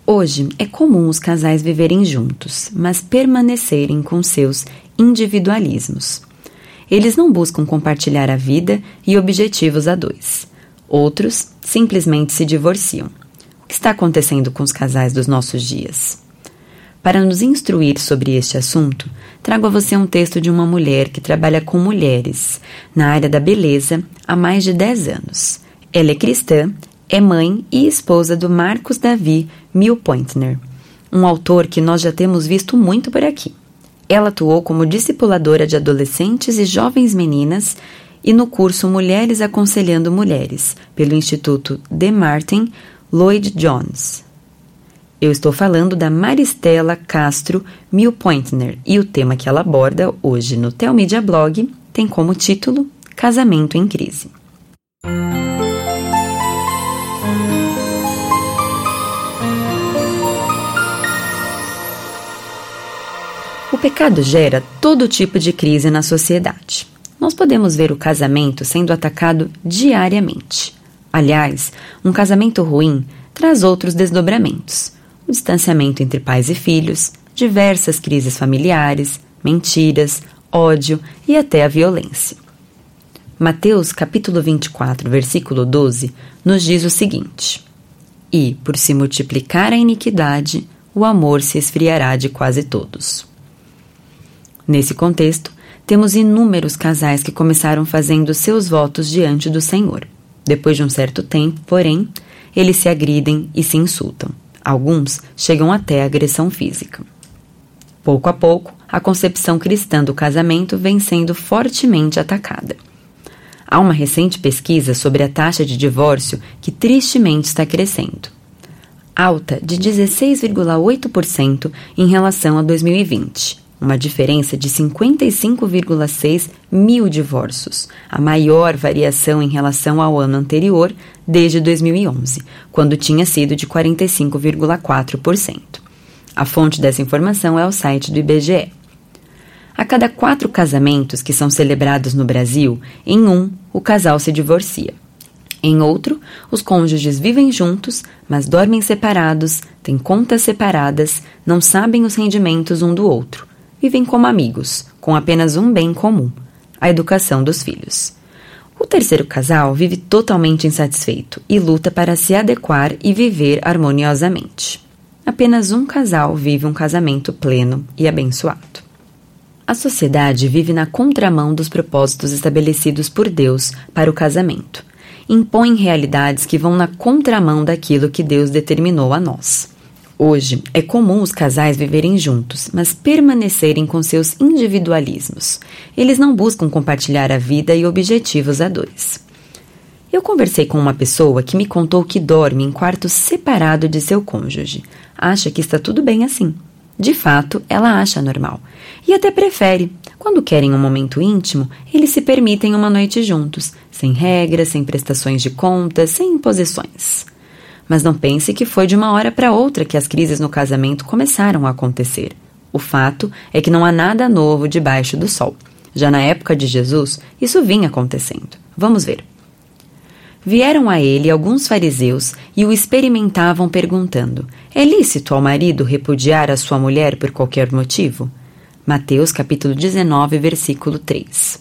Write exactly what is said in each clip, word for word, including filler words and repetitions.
Hoje é comum os casais viverem juntos, mas permanecerem com seus individualismos. Eles não buscam compartilhar a vida e objetivos a dois. Outros simplesmente se divorciam. O que está acontecendo com os casais dos nossos dias? Para nos instruir sobre este assunto, trago a você um texto de uma mulher que trabalha com mulheres na área da beleza há mais de dez anos. Ela é cristã, é mãe e esposa do Marcus Davi Milpointner, um autor que nós já temos visto muito por aqui. Ela atuou como discipuladora de adolescentes e jovens meninas e no curso Mulheres Aconselhando Mulheres, pelo Instituto D. Martin Lloyd-Jones. Eu estou falando da Maristela Castro Milpointner e o tema que ela aborda hoje no Telmídia Blog tem como título Casamento em Crise. O pecado gera todo tipo de crise na sociedade. Nós podemos ver o casamento sendo atacado diariamente. Aliás, um casamento ruim traz outros desdobramentos. O distanciamento entre pais e filhos, diversas crises familiares, mentiras, ódio e até a violência. Mateus capítulo vinte e quatro, versículo doze, nos diz o seguinte: E, por se multiplicar a iniquidade, o amor se esfriará de quase todos. Nesse contexto, temos inúmeros casais que começaram fazendo seus votos diante do Senhor. Depois de um certo tempo, porém, eles se agridem e se insultam. Alguns chegam até a agressão física. Pouco a pouco, a concepção cristã do casamento vem sendo fortemente atacada. Há uma recente pesquisa sobre a taxa de divórcio que tristemente está crescendo. Alta de dezesseis vírgula oito por cento em relação a dois mil e vinte. Uma diferença de cinquenta e cinco vírgula seis mil divórcios, a maior variação em relação ao ano anterior desde dois mil e onze, quando tinha sido de quarenta e cinco vírgula quatro por cento. A fonte dessa informação é o site do I B G E. A cada quatro casamentos que são celebrados no Brasil, em um, o casal se divorcia. Em outro, os cônjuges vivem juntos, mas dormem separados, têm contas separadas, não sabem os rendimentos um do outro. Vivem como amigos, com apenas um bem comum, a educação dos filhos. O terceiro casal vive totalmente insatisfeito e luta para se adequar e viver harmoniosamente. Apenas um casal vive um casamento pleno e abençoado. A sociedade vive na contramão dos propósitos estabelecidos por Deus para o casamento. Impõe realidades que vão na contramão daquilo que Deus determinou a nós. Hoje, é comum os casais viverem juntos, mas permanecerem com seus individualismos. Eles não buscam compartilhar a vida e objetivos a dois. Eu conversei com uma pessoa que me contou que dorme em quarto separado de seu cônjuge. Acha que está tudo bem assim. De fato, ela acha normal. E até prefere. Quando querem um momento íntimo, eles se permitem uma noite juntos, sem regras, sem prestações de contas, sem imposições. Mas não pense que foi de uma hora para outra que as crises no casamento começaram a acontecer. O fato é que não há nada novo debaixo do sol. Já na época de Jesus, isso vinha acontecendo. Vamos ver. Vieram a ele alguns fariseus e o experimentavam perguntando: é lícito ao marido repudiar a sua mulher por qualquer motivo? Mateus capítulo dezenove, versículo três.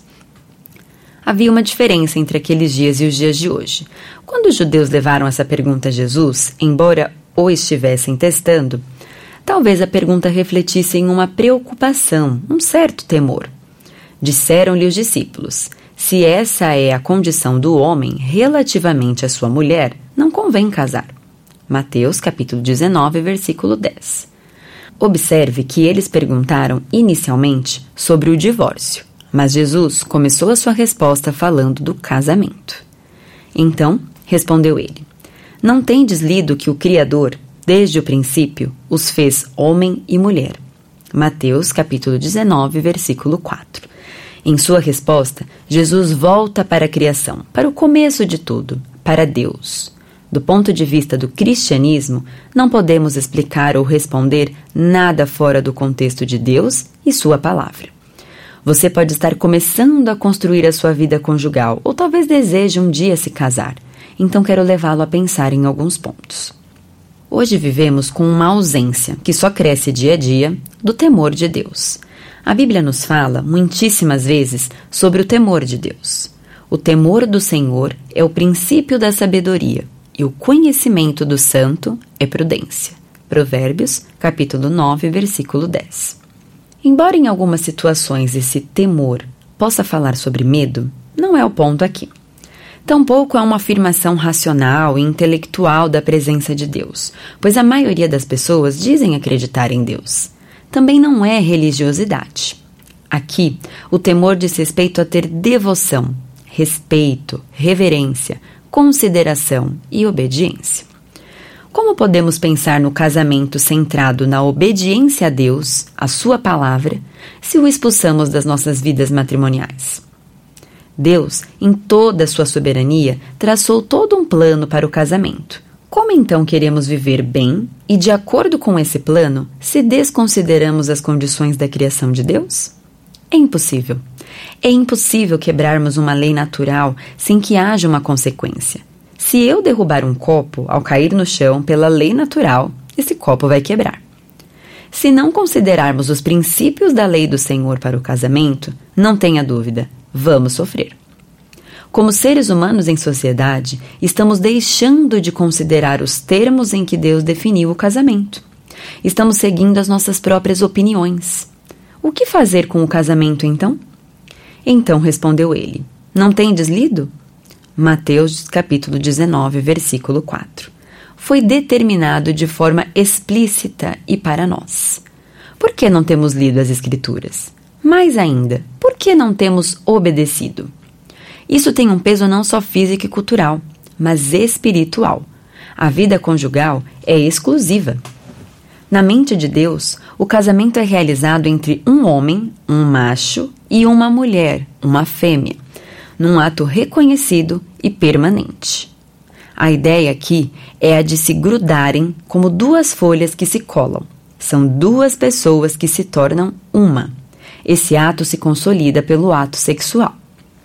Havia uma diferença entre aqueles dias e os dias de hoje. Quando os judeus levaram essa pergunta a Jesus, embora o estivessem testando, talvez a pergunta refletisse em uma preocupação, um certo temor. Disseram-lhe os discípulos: se essa é a condição do homem relativamente à sua mulher, não convém casar. Mateus capítulo dezenove, versículo dez. Observe que eles perguntaram inicialmente sobre o divórcio. Mas Jesus começou a sua resposta falando do casamento. Então, respondeu ele: não tendes lido que o Criador, desde o princípio, os fez homem e mulher? Mateus capítulo dezenove, versículo quatro. Em sua resposta, Jesus volta para a criação, para o começo de tudo, para Deus. Do ponto de vista do cristianismo, não podemos explicar ou responder nada fora do contexto de Deus e sua palavra. Você pode estar começando a construir a sua vida conjugal ou talvez deseje um dia se casar. Então quero levá-lo a pensar em alguns pontos. Hoje vivemos com uma ausência, que só cresce dia a dia, do temor de Deus. A Bíblia nos fala, muitíssimas vezes, sobre o temor de Deus. O temor do Senhor é o princípio da sabedoria, e o conhecimento do santo é prudência. Provérbios, capítulo nove, versículo dez. Embora em algumas situações esse temor possa falar sobre medo, não é o ponto aqui. Tampouco é uma afirmação racional e intelectual da presença de Deus, pois a maioria das pessoas dizem acreditar em Deus. Também não é religiosidade. Aqui, o temor diz respeito a ter devoção, respeito, reverência, consideração e obediência. Como podemos pensar no casamento centrado na obediência a Deus, a sua palavra, se o expulsamos das nossas vidas matrimoniais? Deus, em toda a sua soberania, traçou todo um plano para o casamento. Como então queremos viver bem e, de acordo com esse plano, se desconsideramos as condições da criação de Deus? É impossível. É impossível quebrarmos uma lei natural sem que haja uma consequência. Se eu derrubar um copo ao cair no chão pela lei natural, esse copo vai quebrar. Se não considerarmos os princípios da lei do Senhor para o casamento, não tenha dúvida, vamos sofrer. Como seres humanos em sociedade, estamos deixando de considerar os termos em que Deus definiu o casamento. Estamos seguindo as nossas próprias opiniões. O que fazer com o casamento, então? Então respondeu ele, não tendes lido? Mateus capítulo dezenove, versículo quatro. Foi determinado de forma explícita e para nós. Por que não temos lido as Escrituras? Mais ainda, por que não temos obedecido? Isso tem um peso não só físico e cultural, mas espiritual. A vida conjugal é exclusiva. Na mente de Deus, o casamento é realizado entre um homem, um macho, e uma mulher, uma fêmea, num ato reconhecido e permanente. A ideia aqui é a de se grudarem como duas folhas que se colam. São duas pessoas que se tornam uma. Esse ato se consolida pelo ato sexual.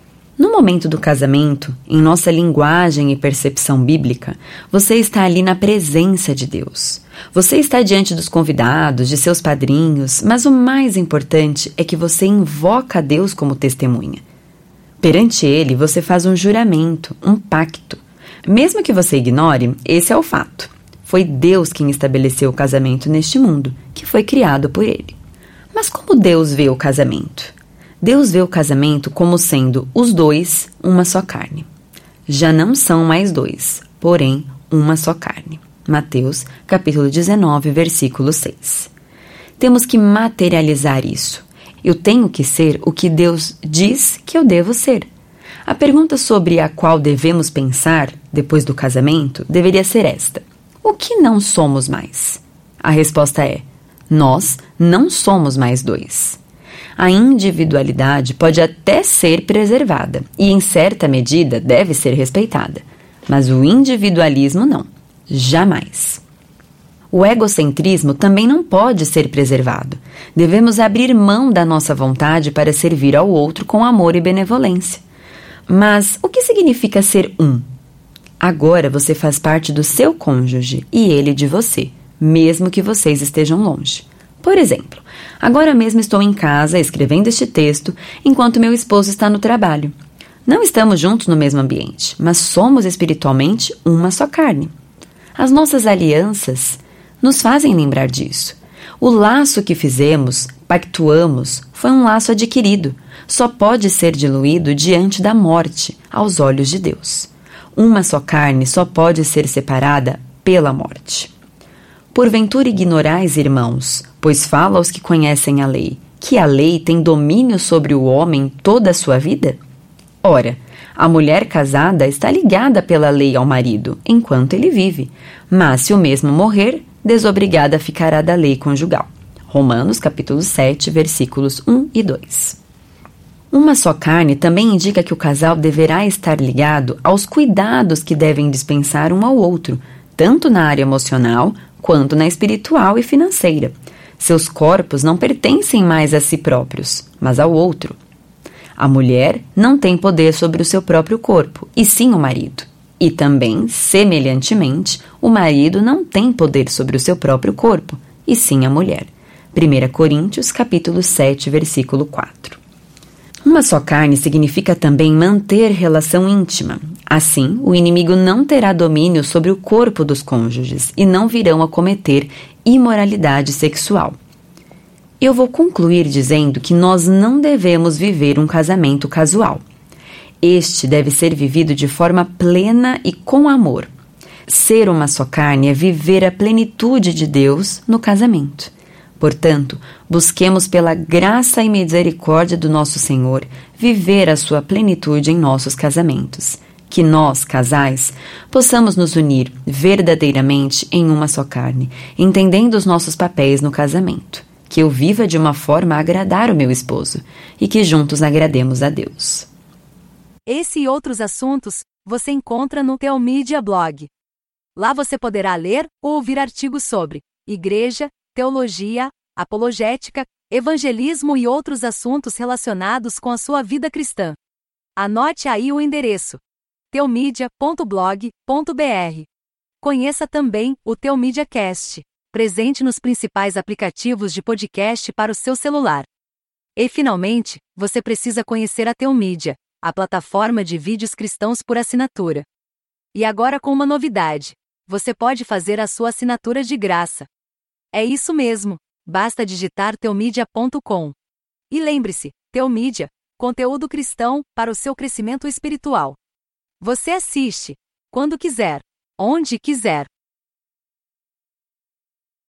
No momento do casamento, em nossa linguagem e percepção bíblica, você está ali na presença de Deus. Você está diante dos convidados, de seus padrinhos, mas o mais importante é que você invoca a Deus como testemunha. Perante Ele, você faz um juramento, um pacto. Mesmo que você ignore, esse é o fato. Foi Deus quem estabeleceu o casamento neste mundo, que foi criado por Ele. Mas como Deus vê o casamento? Deus vê o casamento como sendo os dois uma só carne. Já não são mais dois, porém uma só carne. Mateus, capítulo dezenove, versículo seis. Temos que materializar isso. Eu tenho que ser o que Deus diz que eu devo ser. A pergunta sobre a qual devemos pensar depois do casamento deveria ser esta: o que não somos mais? A resposta é: nós não somos mais dois. A individualidade pode até ser preservada e, em certa medida, deve ser respeitada, mas o individualismo não, jamais. O egocentrismo também não pode ser preservado. Devemos abrir mão da nossa vontade para servir ao outro com amor e benevolência. Mas o que significa ser um? Agora você faz parte do seu cônjuge e ele de você, mesmo que vocês estejam longe. Por exemplo, agora mesmo estou em casa escrevendo este texto enquanto meu esposo está no trabalho. Não estamos juntos no mesmo ambiente, mas somos espiritualmente uma só carne. As nossas alianças nos fazem lembrar disso. O laço que fizemos, pactuamos, foi um laço adquirido. Só pode ser diluído diante da morte, aos olhos de Deus. Uma só carne só pode ser separada pela morte. Porventura ignorais, irmãos, pois fala aos que conhecem a lei, que a lei tem domínio sobre o homem toda a sua vida? Ora, a mulher casada está ligada pela lei ao marido, enquanto ele vive, mas se o mesmo morrer, desobrigada ficará da lei conjugal. Romanos, capítulo sete, versículos um e dois. Uma só carne também indica que o casal deverá estar ligado aos cuidados que devem dispensar um ao outro, tanto na área emocional quanto na espiritual e financeira. Seus corpos não pertencem mais a si próprios, mas ao outro. A mulher não tem poder sobre o seu próprio corpo, e sim o marido. E também, semelhantemente, o marido não tem poder sobre o seu próprio corpo, e sim a mulher. primeira Coríntios, capítulo sete, versículo quatro. Uma só carne significa também manter relação íntima. Assim, o inimigo não terá domínio sobre o corpo dos cônjuges e não virão a cometer imoralidade sexual. Eu vou concluir dizendo que nós não devemos viver um casamento casual. Este deve ser vivido de forma plena e com amor. Ser uma só carne é viver a plenitude de Deus no casamento. Portanto, busquemos pela graça e misericórdia do nosso Senhor viver a sua plenitude em nossos casamentos. Que nós, casais, possamos nos unir verdadeiramente em uma só carne, entendendo os nossos papéis no casamento. Que eu viva de uma forma a agradar o meu esposo e que juntos agrademos a Deus. Esse e outros assuntos você encontra no Teomídia Blog. Lá você poderá ler ou ouvir artigos sobre igreja, teologia, apologética, evangelismo e outros assuntos relacionados com a sua vida cristã. Anote aí o endereço: teomídia ponto blog ponto br. Conheça também o Teomídia Cast, presente nos principais aplicativos de podcast para o seu celular. E, finalmente, você precisa conhecer a Teomídia, a plataforma de vídeos cristãos por assinatura. E agora com uma novidade: você pode fazer a sua assinatura de graça. É isso mesmo, basta digitar teomídia ponto com. E lembre-se, Teomídia, conteúdo cristão para o seu crescimento espiritual. Você assiste, quando quiser, onde quiser.